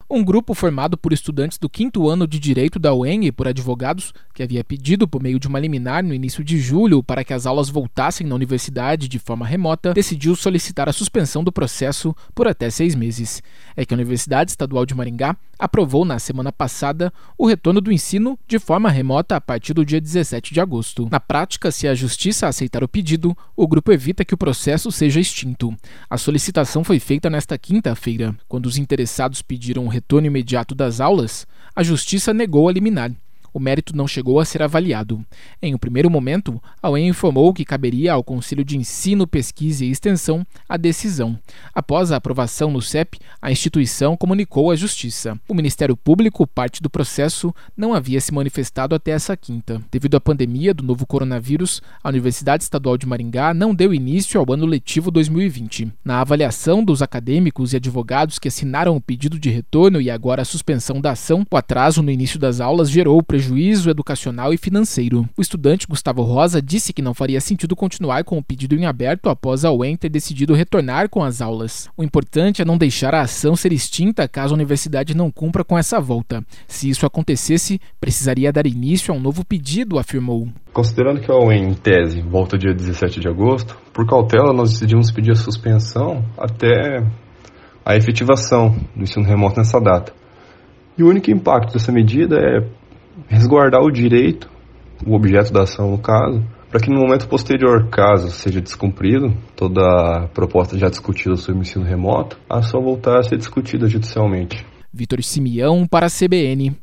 Um grupo formado por estudantes do 5º ano de Direito da UEM e por advogados, que havia pedido por meio de uma liminar no início de julho para que as aulas voltassem na universidade de forma remota, decidiu solicitar a suspensão do processo por até 6 meses. É que a Universidade Estadual de Maringá aprovou na semana passada o retorno do ensino de forma remota a partir do dia 17 de agosto. Na prática, se a Justiça aceitar o pedido, o grupo evita que o processo seja extinto. A solicitação foi feita nesta quinta-feira. Quando os interessados pediram o retorno imediato das aulas, a Justiça negou a liminar. O mérito não chegou a ser avaliado. Em um primeiro momento, a UEM informou que caberia ao Conselho de Ensino, Pesquisa e Extensão a decisão. Após a aprovação no CEP, a instituição comunicou à Justiça. O Ministério Público, parte do processo, não havia se manifestado até essa quinta. Devido à pandemia do novo coronavírus, a Universidade Estadual de Maringá não deu início ao ano letivo 2020. Na avaliação dos acadêmicos e advogados que assinaram o pedido de retorno e agora a suspensão da ação, o atraso no início das aulas gerou prejuízo educacional e financeiro. O estudante Gustavo Rosa disse que não faria sentido continuar com o pedido em aberto após a UEM ter decidido retornar com as aulas. O importante é não deixar a ação ser extinta caso a universidade não cumpra com essa volta. Se isso acontecesse, precisaria dar início a um novo pedido, afirmou. Considerando que a UEM, em tese, volta dia 17 de agosto, por cautela nós decidimos pedir a suspensão até a efetivação do ensino remoto nessa data. E o único impacto dessa medida é resguardar o direito, o objeto da ação no caso, para que no momento posterior, caso seja descumprido toda a proposta já discutida sobre o ensino remoto, a ação voltar a ser discutida judicialmente. Vitor Simeão para a CBN.